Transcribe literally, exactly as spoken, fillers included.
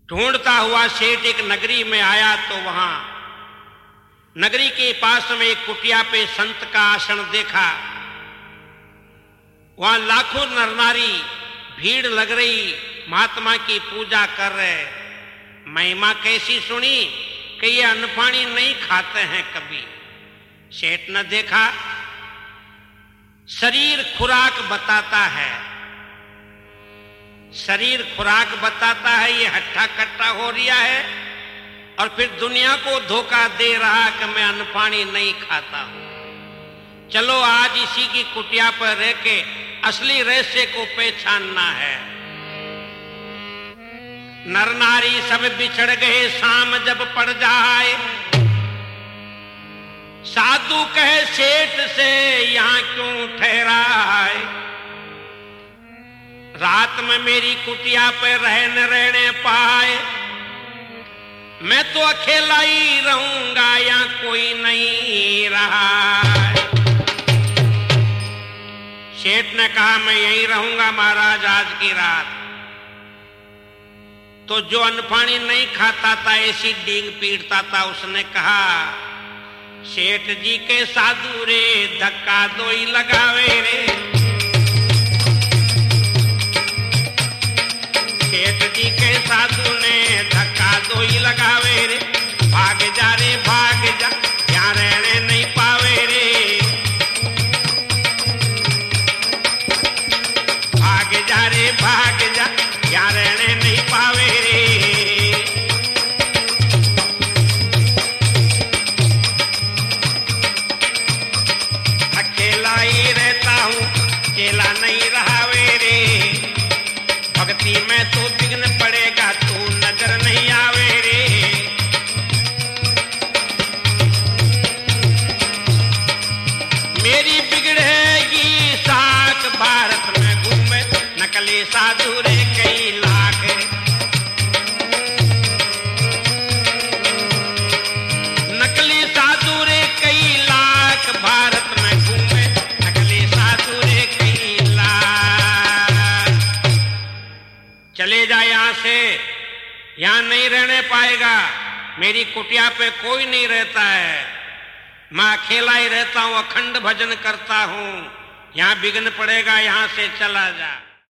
ढूंढता हुआ सेठ एक नगरी में आया तो वहां नगरी के पास में एक कुटिया पे संत का आसन देखा। वहां लाखों नर नारी भीड़ लग रही, महात्मा की पूजा कर रहे। महिमा कैसी सुनी कि ये अन्न पानी नहीं खाते हैं कभी। सेठ ने देखा शरीर खुराक बताता है, शरीर खुराक बताता है, ये हट्टा कट्टा हो रिया है और फिर दुनिया को धोखा दे रहा कि मैं अन्न पानी नहीं खाता हूं। चलो आज इसी की कुटिया पर रह के असली रहस्य को पहचानना है। नर नारी सब बिछड़ गए, शाम जब पड़ जाए, साधु कहे सेठ से यहां क्यों ठहरा है। रात में मेरी कुटिया पे रहने रहने पाए, मैं तो अकेला ही रहूंगा, यहाँ कोई नहीं रहा। सेठ ने कहा मैं यहीं रहूंगा महाराज आज की रात। तो जो अन्न पानी नहीं खाता था, ऐसी डींग पीटता था, उसने कहा सेठ जी के साधु रे धक्का दो ही लगावे रे। सेठ जी के साधु ने धक्का दो ही लगावे रे। भाग जा रे भाग जा, यहाँ रहने नहीं पावे रे। भाग जा रे भाग जा, यहाँ रहने नहीं पावे रे। अकेला ही रहता हूँ, अकेला नहीं रहावे रे। भक्ति में तो विघ्न पड़ेगा, तू नजर नहीं आवे रे। मेरी बिगड़ेगी साख, भारत में घूमे नकली साधु रे कई लाख। नकली साधु रे कई लाख, भारत में घूमे नकली साधु रे कई लाख। चले जा यहां से, यहां नहीं रहने पाएगा। मेरी कुटिया पे कोई नहीं रहता है, मैं अकेला ही रहता हूं, अखंड भजन करता हूं। यहां विघ्न पड़ेगा, यहां से चला जा।